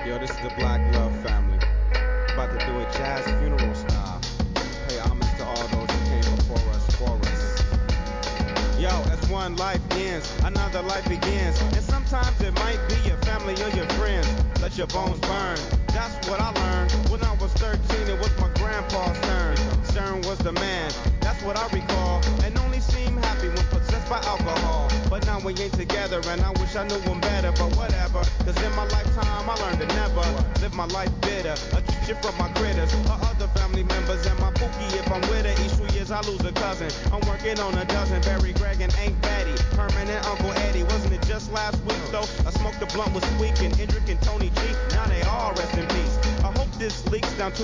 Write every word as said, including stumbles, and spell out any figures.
Yo, this is the Black Love family. About to do it jazz funeral style. Pay homage to all those who came before us, for us. Yo, as one life ends, another life begins. And sometimes it might be your family or your friends. Let your bones burn. That's what I learned. When I was thirteen, it was my grandpa's turn. Stern was the man. That's what I recall. And only seemed happy when possessed by alcohol. But now we ain't together and I wish I knew him better. But whatever, cause in my lifetime I learned to never live my life bitter. Or keep shit from my critters or other family members. And my pookie if I'm with her. Each few years I lose a cousin. I'm working on a dozen. Barry, Greg, and Aunt Betty. Herman and Uncle Eddie. Wasn't it just last week though? I smoked the blunt with Squeak and Indrick and Tony G. Now they all rest in peace. I hope this leaks down to